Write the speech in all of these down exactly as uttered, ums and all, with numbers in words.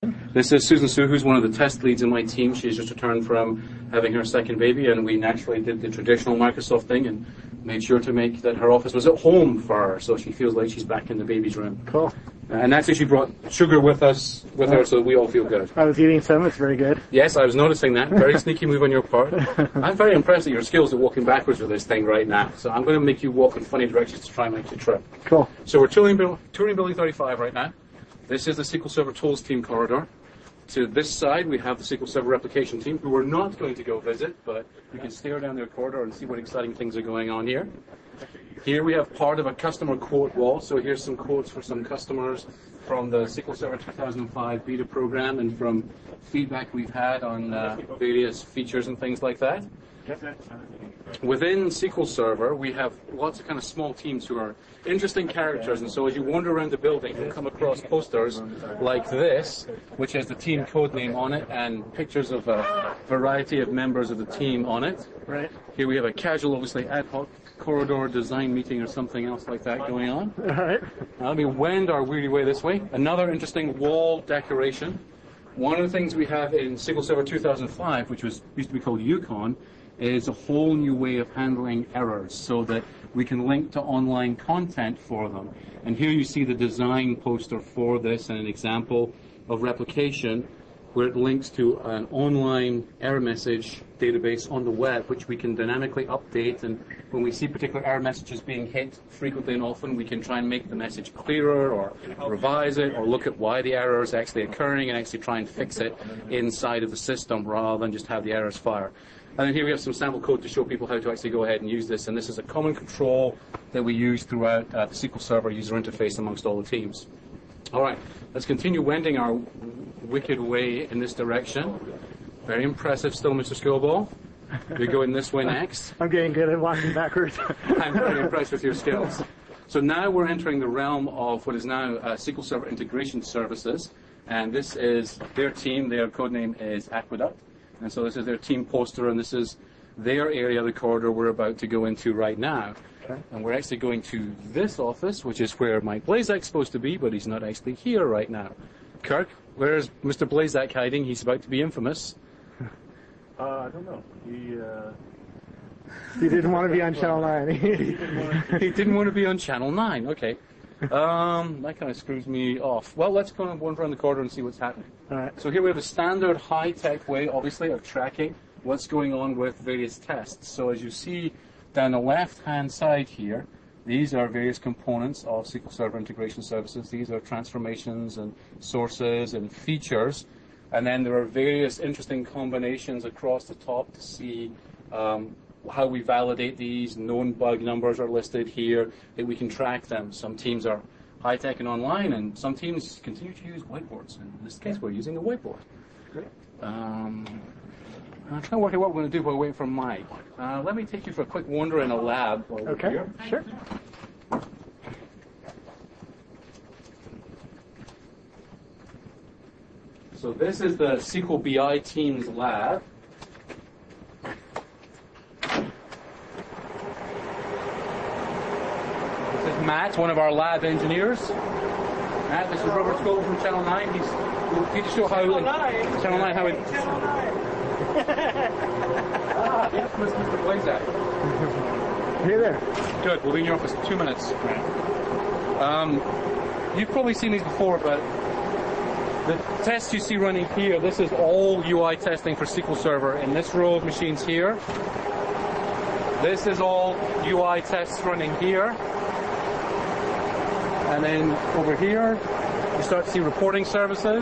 This is Susan Sue, who's one of the test leads in my team. She's just returned from having her second baby, and we naturally did the traditional Microsoft thing and made sure to make that her office was at home for her, so she feels like she's back in the baby's room. Cool. Uh, and actually she brought sugar with us, with her, so we all feel good. I was eating some, it's very good. Yes, I was noticing that. Very sneaky move on your part. I'm very impressed at your skills at walking backwards with this thing right now, so I'm going to make you walk in funny directions to try and make you trip. Cool. So we're touring, touring Building thirty-five right now. This is the S Q L Server Tools team corridor. To this side, we have the S Q L Server Replication team, who we're not going to go visit, but you can stare down their corridor and see what exciting things are going on here. Here we have part of a customer quote wall, so here's some quotes for some customers from the S Q L Server two thousand five beta program and from feedback we've had on uh, various features and things like that. Within S Q L Server, we have lots of kind of small teams who are interesting characters, and so as you wander around the building, you'll come across posters like this, which has the team code name on it and pictures of a variety of members of the team on it. Right. Here we have a casual, obviously ad hoc corridor design meeting or something else like that going on. All right. Now let me wend our weary way this way. Another interesting wall decoration. One of the things we have in S Q L Server two thousand five, which was used to be called Yukon, is a whole new way of handling errors so that we can link to online content for them. And here you see the design poster for this and an example of replication where it links to an online error message database on the web, which we can dynamically update. And when we see particular error messages being hit frequently and often, we can try and make the message clearer or revise it or look at why the error is actually occurring and actually try and fix it inside of the system rather than just have the errors fire. And then here we have some sample code to show people how to actually go ahead and use this. And this is a common control that we use throughout uh, the S Q L Server user interface amongst all the teams. All right, let's continue wending our wicked way in this direction. Very impressive still, Mister Skillball. We're going this way next. I'm getting good at walking backwards. I'm very impressed with your skills. So now we're entering the realm of what is now uh, S Q L Server Integration Services. And this is their team. Their code name is Aqueduct. And so this is their team poster, and this is their area of the corridor we're about to go into right now. Okay. And we're actually going to this office, which is where Mike Blazak's supposed to be, but he's not actually here right now. Kirk, where's Mister Blazak hiding? He's about to be infamous. Uh, I don't know. He, uh... he didn't want to be on Channel nine. He didn't want to be on Channel nine, okay. Um, that kind of screws me off. Well, let's go and wander around the corridor and see what's happening. All right. So here we have a standard high-tech way, obviously, of tracking what's going on with various tests. So as you see down the left-hand side here, these are various components of S Q L Server Integration Services. These are transformations and sources and features. And then there are various interesting combinations across the top to see um, how we validate these. Known bug numbers are listed here, that we can track them. Some teams are high-tech and online, and some teams continue to use whiteboards. In this case, we're using a whiteboard. Great. Um, I'm trying to work out what we're going to do while we wait for Mike. Uh, let me take you for a quick wander in a lab while we're okay. here. Sure. So this is the S Q L B I team's lab. This is Matt, one of our lab engineers. Matt, this is Robert Scoville from Channel nine. He's going to show how... Channel nine? Channel nine, how it... Channel nine. Ah, yes, Mister Blazak. Hey there. Good, we'll be in your office in two minutes. Um, you've probably seen these before, but the tests you see running here, this is all U I testing for S Q L Server. In this row of machines here, this is all U I tests running here. And then over here, you start to see reporting services.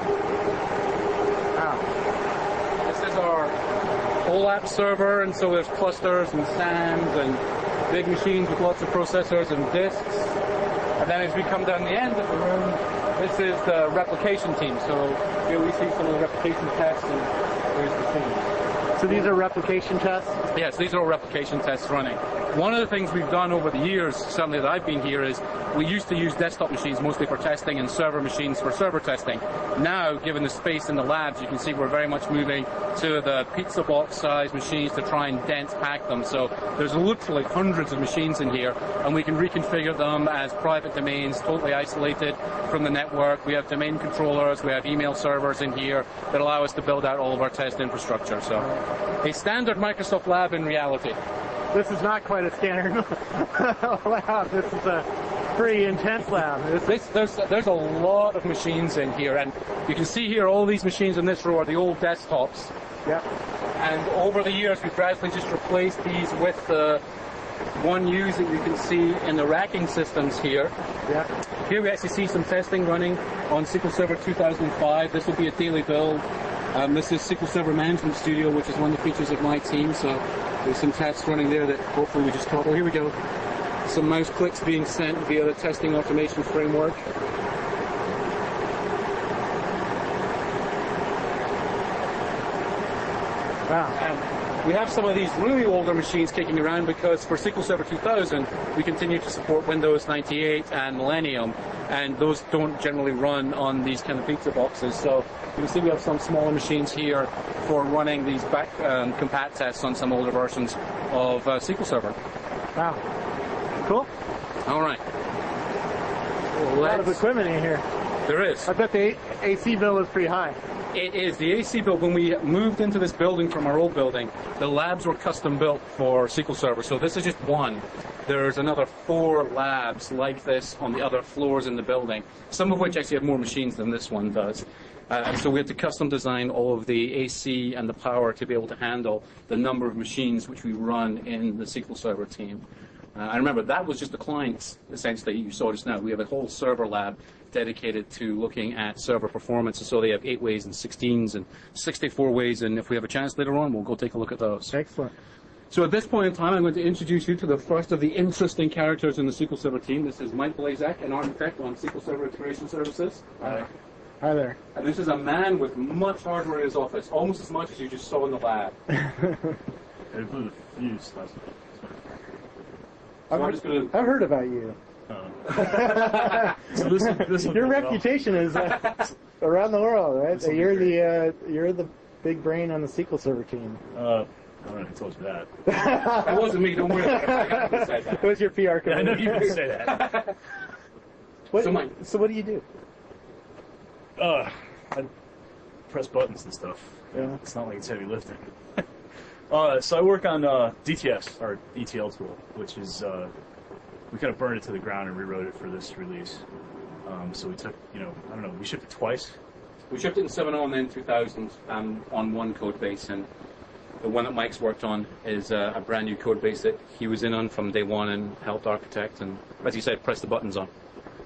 Wow. This is our OLAP server, and so there's clusters and SAMs and big machines with lots of processors and disks. And then as we come down the end of the room, this is the replication team. So here we see some of the replication tests, and here's the team. So these are replication tests? Yes, these are all replication tests running. One of the things we've done over the years, certainly that I've been here, is we used to use desktop machines mostly for testing and server machines for server testing. Now, given the space in the labs, you can see we're very much moving to the pizza box size machines to try and dense pack them. So there's literally hundreds of machines in here, and we can reconfigure them as private domains, totally isolated from the network. network, we have domain controllers, we have email servers in here that allow us to build out all of our test infrastructure. So a standard Microsoft lab in reality. This is not quite a standard lab. This is a pretty intense lab. This, there's, there's a lot of machines in here, and you can see here all these machines in this row are the old desktops. Yeah. And over the years, we've gradually just replaced these with the one U's that you can see in the racking systems here. Yeah. Here we actually see some testing running on S Q L Server two thousand five. This will be a daily build. Um, this is S Q L Server Management Studio, which is one of the features of my team. So there's some tests running there that hopefully we just caught. Oh, here we go. Some mouse clicks being sent via the testing automation framework. Wow. And we have some of these really older machines kicking around because for S Q L Server two thousand, we continue to support Windows ninety-eight and Millennium, and those don't generally run on these kind of pizza boxes. So you can see we have some smaller machines here for running these back um, compat tests on some older versions of uh, S Q L Server. Wow. Cool. All right. A lot of equipment in here. There is. I bet the A C bill is pretty high. It is. The A C build, when we moved into this building from our old building, the labs were custom built for S Q L Server. So this is just one. There's another four labs like this on the other floors in the building, some of which actually have more machines than this one does. Uh, so we had to custom design all of the A C and the power to be able to handle the number of machines which we run in the S Q L Server team. Uh, I remember that was just the clients, essentially, you saw just now. We have a whole server lab dedicated to looking at server performance. So they have eight ways and sixteens and sixty-four ways, and if we have a chance later on, we'll go take a look at those. Excellent. So at this point in time, I'm going to introduce you to the first of the interesting characters in the S Q L Server team. This is Mike Blazak, an architect on S Q L Server Integration Services. Hi. Hi there. And this is a man with much hardware in his office, almost as much as you just saw in the lab. I blew the fuse last night. So I'm just gonna... I've heard about you. Uh, so this, this Your reputation is uh, around the world, right? This will be You're great. the uh, you're the big brain on the S Q L Server team. Uh, I don't know who told you that. That wasn't me, don't worry. I got say that. It was your P R Yeah, I company. know you can say that. What, So, Mike- so what do you do? Uh, I press buttons and stuff. Yeah. It's not like it's heavy lifting. uh, so I work on uh, D T S, our E T L tool, which is, uh, we kind of burned it to the ground and rewrote it for this release. Um, so we took, you know, I don't know, we shipped it twice. We shipped it in seven point oh and then two thousand um, on one code base, and the one that Mike's worked on is uh, a brand new code base that he was in on from day one and helped architect and, as you said, press the buttons on.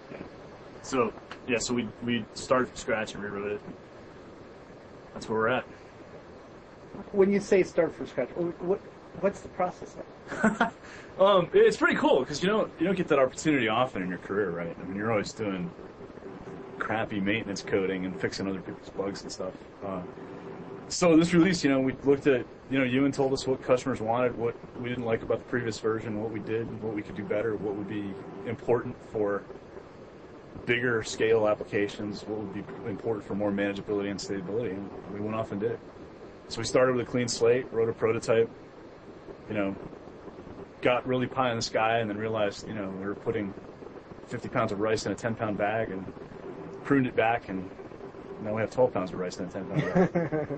So, yeah, so we, we started from scratch and rewrote it. That's where we're at. When you say start from scratch, what what's the process like? Um, it's pretty cool because you don't you don't get that opportunity often in your career, right? I mean, you're always doing crappy maintenance coding and fixing other people's bugs and stuff. Uh, so this release, you know, we looked at, you know, Ewan told us what customers wanted, what we didn't like about the previous version, what we did, what we could do better, what would be important for bigger scale applications, what would be important for more manageability and stability, and we went off and did it. So we started with a clean slate, wrote a prototype, you know, got really pie in the sky, and then realized, you know, we were putting fifty pounds of rice in a ten pound bag, and pruned it back, and now we have twelve pounds of rice in a ten pound bag.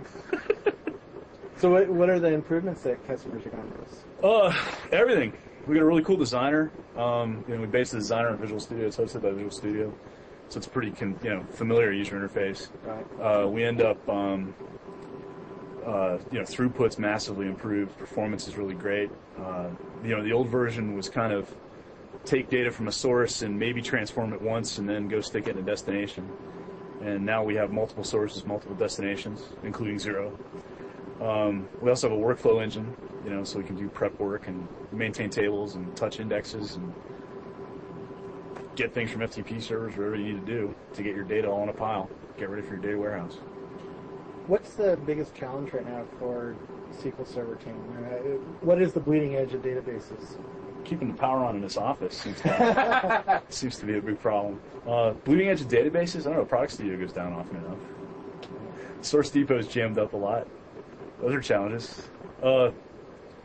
So what what are the improvements that customers are going to this? Uh, everything. We got a really cool designer. Um, you know, we based the designer on Visual Studio. It's hosted by Visual Studio, so it's a pretty, con- you know, familiar user interface. Right. Uh, we end up, um, uh, you know, throughput's massively improved. Performance is really great. Uh, you know, the old version was kind of take data from a source and maybe transform it once and then go stick it in a destination. And now we have multiple sources, multiple destinations, including zero. Um, we also have a workflow engine, you know, so we can do prep work and maintain tables and touch indexes and get things from F T P servers, whatever you need to do to get your data all in a pile, get ready for your data warehouse. What's the biggest challenge right now for S Q L Server team? Uh, what is the bleeding edge of databases? Keeping the power on in this office seems to, seems to be a big problem. Uh, bleeding edge of databases, I don't know, Product Studio goes down often enough. Source Depot is jammed up a lot. Those are challenges. Uh,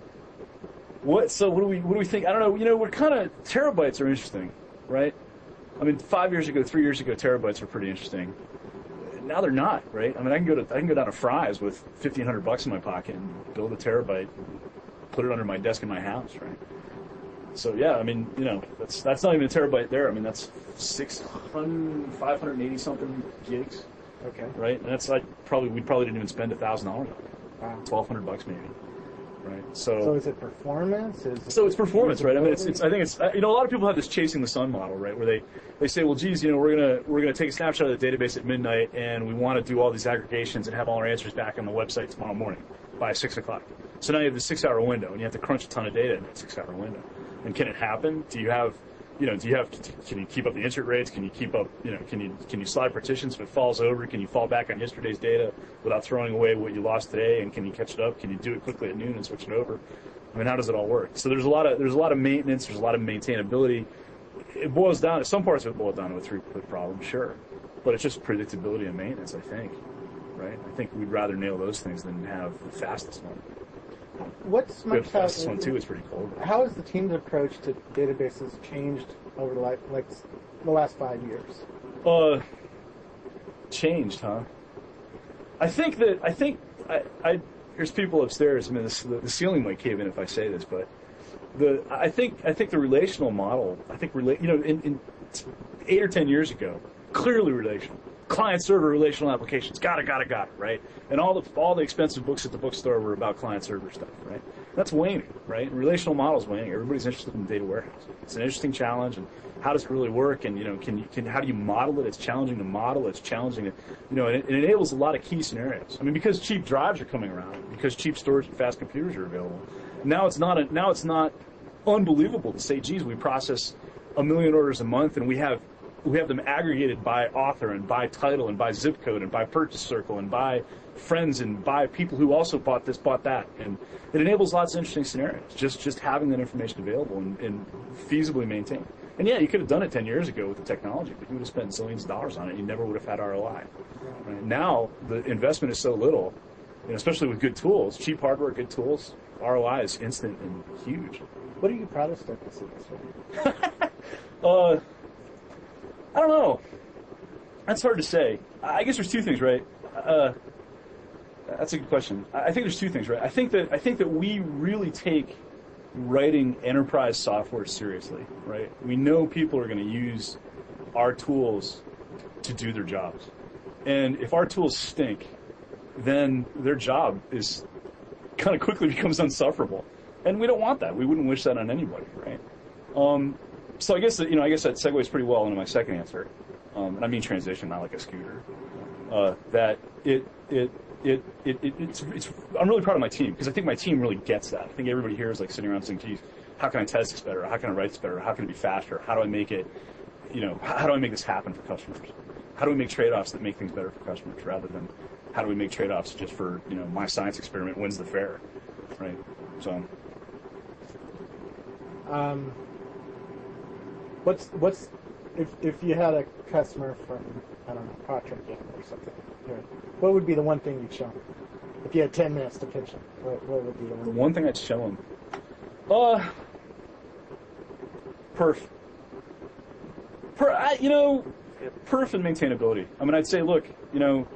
what? So what do we what do we think? I don't know. You know, we're kind of terabytes are interesting, right? I mean, five years ago, three years ago, terabytes were pretty interesting. Now they're not, right? I mean, I can go to I can go down to Fry's with fifteen hundred bucks in my pocket and build a terabyte, put it under my desk in my house, right? So yeah, I mean, you know, that's that's not even a terabyte there. I mean, that's six hundred, five hundred eighty something gigs, Okay. right? And that's like probably we probably didn't even spend a thousand dollars on it, Wow. twelve hundred bucks maybe, right? So is it performance? Is So it's performance, right? I mean, it's, usability? it's. I think it's. uh, You know, a lot of people have this chasing the sun model, right? Where they, they say, well, geez, you know, we're gonna we're gonna take a snapshot of the database at midnight, and we want to do all these aggregations and have all our answers back on the website tomorrow morning by six o'clock. So now you have the six-hour window, and you have to crunch a ton of data in that six-hour window. And can it happen? Do you have, you know, do you have? Can you keep up the insert rates? Can you keep up? You know, can you can you slide partitions if it falls over? Can you fall back on yesterday's data without throwing away what you lost today? And can you catch it up? Can you do it quickly at noon and switch it over? I mean, how does it all work? So there's a lot of there's a lot of maintenance. There's a lot of maintainability. It boils down. Some parts of it boil down to a throughput problem, sure, but it's just predictability and maintenance. I think, right? I think we'd rather nail those things than have the fastest one. What's The much fastest one too is pretty cool. How has the team's approach to databases changed over the like, like the last five years? Uh, changed, huh? I think that I think I, I there's people upstairs. I mean, this, the, the ceiling might cave in if I say this, but the I think I think the relational model. I think rela- you know, in, in eight or ten years ago, clearly relational. Client server relational applications. Got it, got it, got it, right? And all the all the expensive books at the bookstore were about client server stuff, right? That's waning, right? Relational model's waning. Everybody's interested in data warehouse. It's an interesting challenge, and how does it really work? And you know, can you can how do you model it? It's challenging to model. It's challenging to, you know, and it, it enables a lot of key scenarios. I mean, because cheap drives are coming around, because cheap storage and fast computers are available. Now it's not a, now it's not unbelievable to say, geez, we process a million orders a month, and we have we have them aggregated by author and by title and by zip code and by purchase circle and by friends and by people who also bought this, bought that. And it enables lots of interesting scenarios, just just having that information available and, and feasibly maintained. And yeah, you could have done it ten years ago with the technology, but you would have spent zillions of dollars on it. You never would have had R O I. Right? Now, the investment is so little, you know, especially with good tools, cheap hardware, good tools, R O I is instant and huge. What are you proudest of this year? uh, I don't know. That's hard to say. I guess there's two things, right? Uh, that's a good question. I think there's two things, right? I think that I think that we really take writing enterprise software seriously, right? We know people are going to use our tools to do their jobs, and if our tools stink, then their job is kind of quickly becomes unsufferable, and we don't want that. We wouldn't wish that on anybody, right? Um, So I guess that, you know, I guess that segues pretty well into my second answer, um, and I mean transition, not like a scooter. Uh, that it it it it, it it's, it's I'm really proud of my team because I think my team really gets that. I think everybody here is like sitting around saying, "Geez, how can I test this better? How can I write this better? How can it be faster? How do I make it, you know, how do I make this happen for customers? How do we make trade-offs that make things better for customers rather than how do we make trade-offs just for, you know, my science experiment wins the fair, right?" So. Um, what's what's if if you had a customer from, I don't know, Procter and Gamble or something, you know, what would be the one thing you'd show them? If you had ten minutes to pitch them, what, what would be the one? The one thing I'd show them, uh, perf. Per, I, you know, perf and maintainability. I mean, I'd say, look, you know,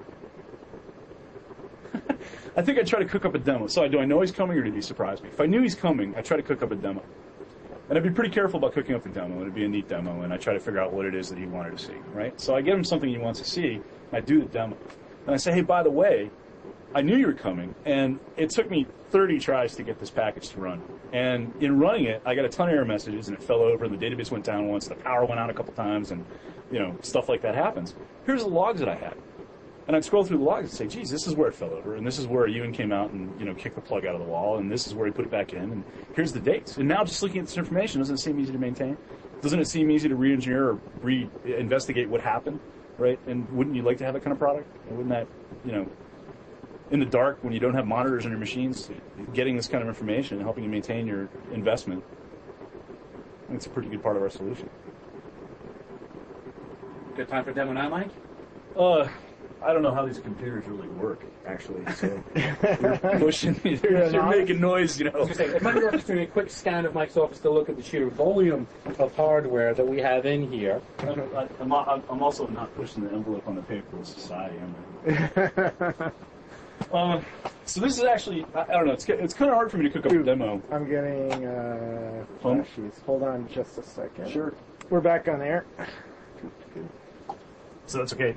I think I'd try to cook up a demo. So do I know he's coming or did he surprise me? If I knew he's coming, I'd try to cook up a demo. And I'd be pretty careful about cooking up the demo. It'd be a neat demo, and I try to figure out what it is that he wanted to see, right? So I give him something he wants to see, and I do the demo. And I say, hey, by the way, I knew you were coming, and it took me thirty tries to get this package to run. And in running it, I got a ton of error messages, and it fell over, and the database went down once, the power went out a couple times, and, you know, stuff like that happens. Here's the logs that I had. And I'd scroll through the logs and say, geez, this is where it fell over, and this is where Ewan came out and, you know, kicked the plug out of the wall, and this is where he put it back in, and here's the dates. And now just looking at this information, doesn't it seem easy to maintain? Doesn't it seem easy to re-engineer or re-investigate what happened, right? And wouldn't you like to have that kind of product? And wouldn't that, you know, in the dark, when you don't have monitors on your machines, getting this kind of information and helping you maintain your investment, I think it's a pretty good part of our solution. Good time for demo now, Mike? Uh, I don't know how these computers really work, actually. So you're pushing, You're you're, an you're honest- making noise, you know. I was gonna say, it might be worth just doing a quick scan of Mike's office to look at the sheer volume of hardware that we have in here. I'm, I'm, I'm I'm also not pushing the envelope on the paperless society, am I? Um, so this is actually, I, I don't know, it's, it's kind of hard for me to cook up a demo. I'm getting uh, Phone? flashies. Hold on just a second. Sure. We're back on air. So that's okay.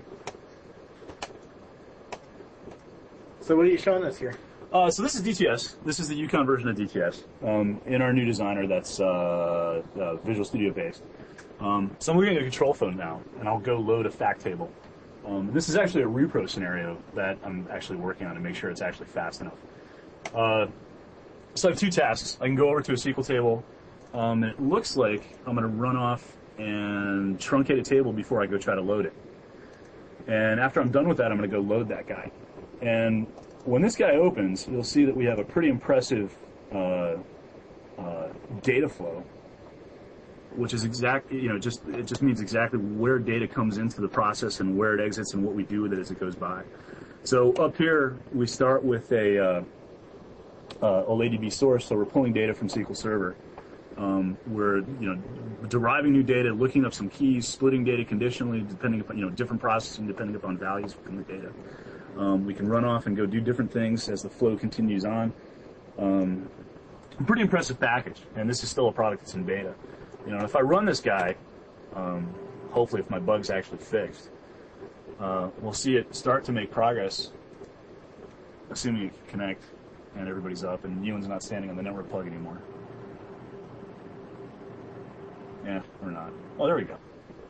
So what are you showing us here? Uh, so this is D T S. This is the Yukon version of D T S um, in our new designer that's uh, uh, Visual Studio based. Um, so I'm looking at a control phone now, and I'll go load a fact table. Um, this is actually a repro scenario that I'm actually working on to make sure it's actually fast enough. Uh, so I have two tasks. I can go over to a S Q L table, um, and it looks like I'm going to run off and truncate a table before I go try to load it. And after I'm done with that, I'm going to go load that guy. And when this guy opens, you'll see that we have a pretty impressive uh, uh, data flow, which is exact, you know, just it just means exactly where data comes into the process and where it exits and what we do with it as it goes by. So up here, we start with a uh, uh, OLADB source, so we're pulling data from S Q L Server. Um, we're, you know, deriving new data, looking up some keys, splitting data conditionally, depending upon, you know, different processing depending upon values within the data. Um, we can run off and go do different things as the flow continues on. Um, pretty impressive package, and this is still a product that's in beta. You know, if I run this guy, um, hopefully if my bug's actually fixed, uh, we'll see it start to make progress, assuming it can connect and everybody's up and Ewan's not standing on the network plug anymore. Yeah, or not. Oh, there we go.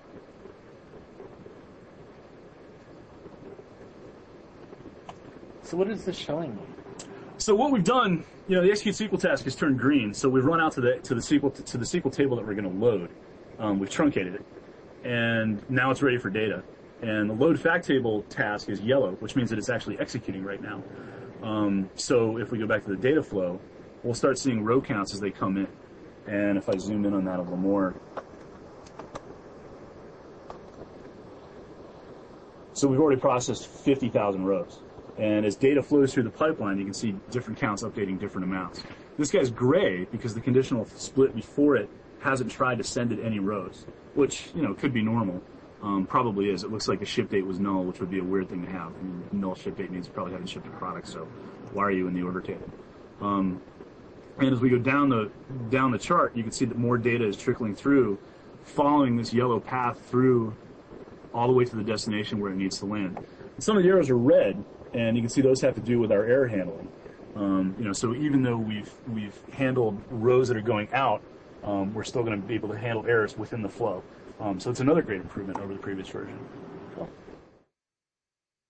So what is this showing me? So what we've done, you know, the execute S Q L task has turned green. So we've run out to the to the S Q L to the S Q L table that we're going to load. Um, we've truncated it, and now it's ready for data. And the load fact table task is yellow, which means that it's actually executing right now. Um, so if we go back to the data flow, we'll start seeing row counts as they come in. And if I zoom in on that a little more, so we've already processed fifty thousand rows. And as data flows through the pipeline, you can see different counts updating different amounts. This guy's gray because the conditional split before it hasn't tried to send it any rows, which, you know, could be normal. Um, probably is. It looks like the ship date was null, which would be a weird thing to have. I mean, null ship date means you probably haven't shipped a product, so why are you in the order table? Um, and as we go down the down the chart, you can see that more data is trickling through, following this yellow path through all the way to the destination where it needs to land. And some of the arrows are red, and you can see those have to do with our error handling. Um, you know, so even though we've we've handled rows that are going out, um, we're still going to be able to handle errors within the flow. Um, so it's another great improvement over the previous version.